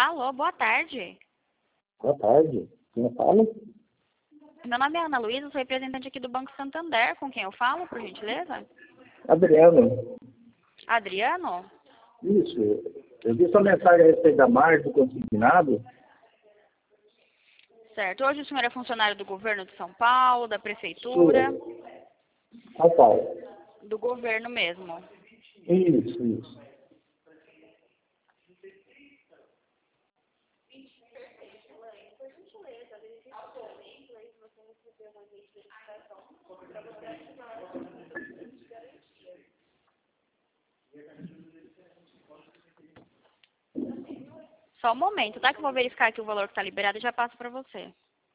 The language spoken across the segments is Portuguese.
Alô, boa tarde. Boa tarde. Quem fala? Meu nome é Ana Luísa, sou representante aqui do Banco Santander. Com quem eu falo, por gentileza? Adriano. Adriano? Isso. Eu vi sua mensagem a respeito da margem do consignado. Certo. Hoje o senhor é funcionário do governo de São Paulo, da prefeitura? São Paulo. Do governo mesmo. Isso. Só um momento, tá? Que eu vou verificar aqui o valor que está liberado e já passo para você.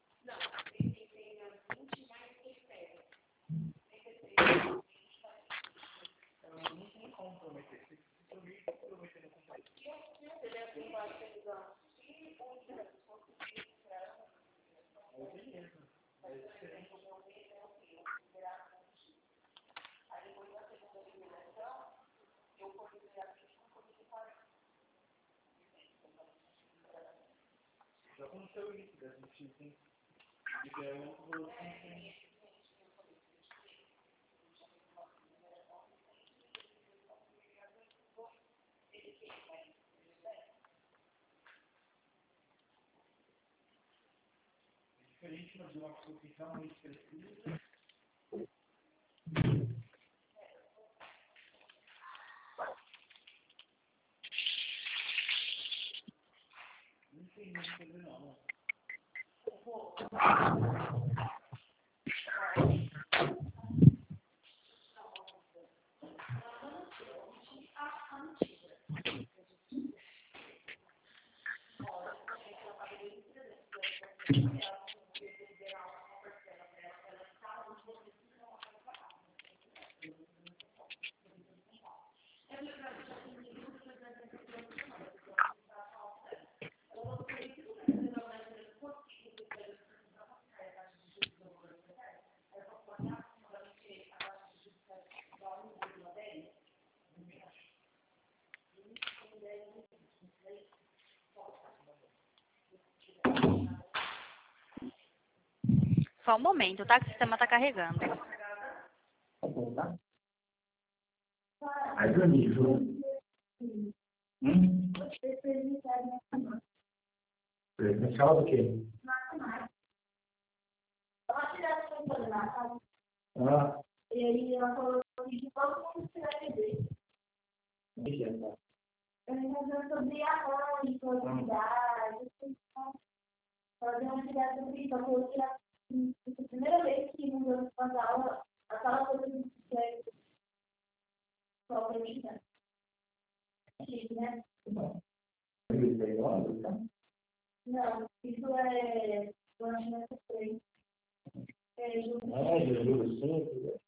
Só um momento, tá? Que o sistema está carregando. Tá bom, tá? Aí, amigo. Presencial do quê? Ah. E aí ela falou que todo mundo se vai ver. Eu resolvi sobre a mãe, produtividade, fazer uma atividade sobre isso. Eu falei que a primeira vez que no meu fazer aula, a sala toda de bicicleta, só para mim, né? Não, isso é. Eu acho que é 3. Juro, sim.